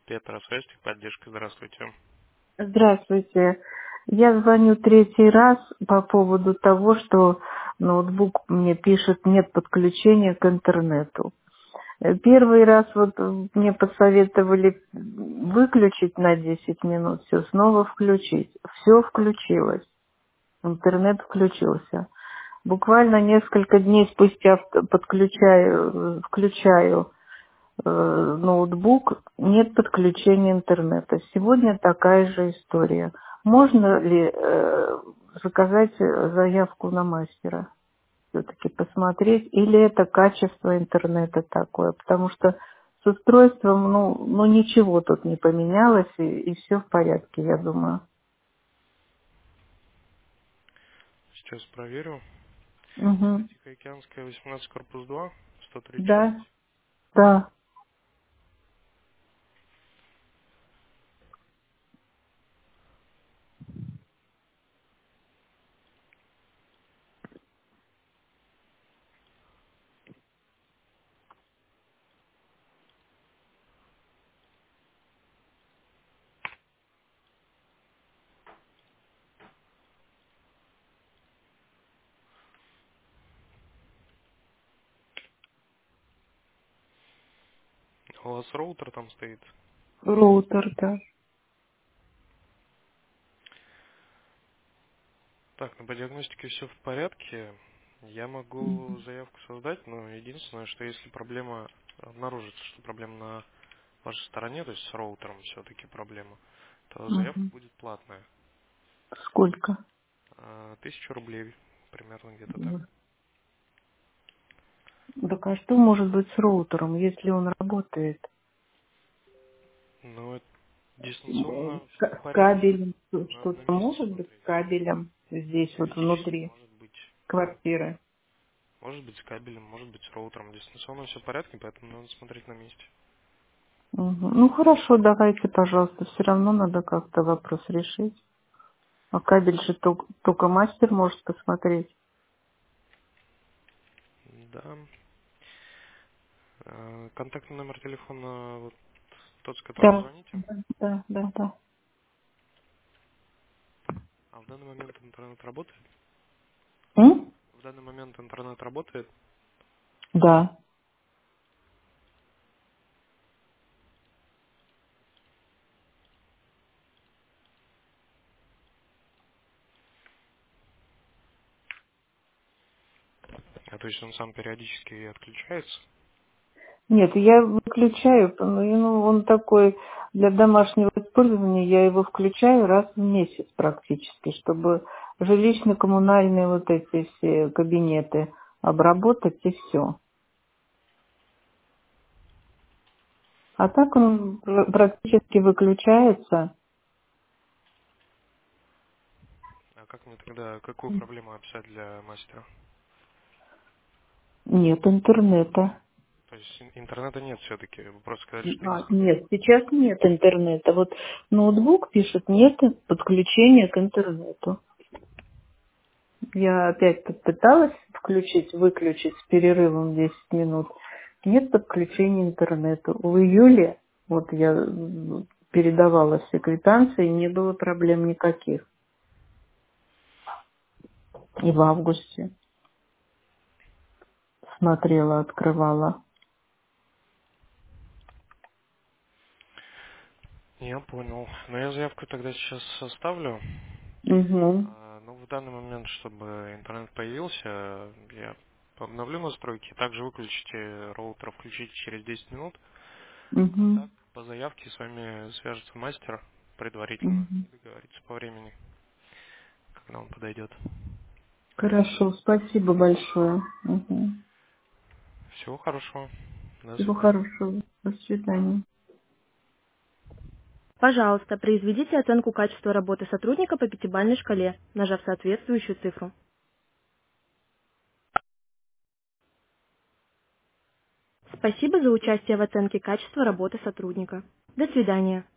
Петра, связь, поддержка, здравствуйте. Здравствуйте. Я звоню третий раз по поводу того, что ноутбук мне пишет нет подключения к интернету. Первый раз мне посоветовали выключить на 10 минут все, снова включить. Все включилось. Интернет включился. Буквально несколько дней спустя включаю ноутбук, нет подключения интернета. Сегодня такая же история. Можно ли заказать заявку на мастера? Все-таки посмотреть, или это качество интернета такое? Потому что с устройством, ничего тут не поменялось, и все в порядке, я думаю. Сейчас проверю. Это Угу. Тихоокеанская, 18, корпус 2, 103 Да, часть. да. У вас роутер там стоит? Роутер, да. Так, ну по диагностике все в порядке. Я могу заявку создать, но единственное, что если проблема обнаружится, что проблема на вашей стороне, то есть с роутером все-таки проблема, то заявка Мгм. будет платная. Сколько? 1000 рублей, примерно где-то так. Так а что может быть с роутером, если он работает? Но дистанционно все в С порядке. кабелем, Надо на что-то месте может быть смотреть. с кабелем здесь вот Теоретически внутри может быть. квартиры? Может быть с кабелем, может быть с роутером. Дистанционно все в порядке, поэтому надо смотреть на месте. Мгм. Ну хорошо, давайте, пожалуйста, все равно надо как-то вопрос решить. А кабель же только мастер может посмотреть. Да. Контактный номер телефона вот тот, с которого Да, звоните. да, да, да, да. А в данный момент интернет работает? М? В данный момент интернет работает. Да. То есть он сам периодически отключается. Нет, я выключаю, он такой для домашнего использования, я его включаю раз в месяц практически, чтобы жилищно-коммунальные вот эти все кабинеты обработать и все. А так он практически выключается. А как мне тогда, какую проблему описать для мастера? Нет интернета. То есть интернета нет все-таки. Вы просто сказали, что есть. Нет, сейчас нет интернета. Вот ноутбук пишет, нет подключения к интернету. Я опять попыталась включить, выключить с перерывом 10 минут. Нет подключения интернету. В июле, вот я передавала все квитанции, не было проблем никаких. И в августе смотрела, открывала. Я понял. Но я заявку тогда сейчас составлю. Угу, Ну, в данный момент, чтобы интернет появился, я обновлю настройки. Также выключите роутер, включите через 10 минут. А угу, так, по заявке с вами свяжется мастер предварительно угу. и договорится по времени, когда он подойдет. Хорошо, спасибо большое. Угу. Всего хорошего. До Всего свидания. хорошего. До свидания. Пожалуйста, произведите оценку качества работы сотрудника по пятибалльной шкале, нажав соответствующую цифру. Спасибо за участие в оценке качества работы сотрудника. До свидания.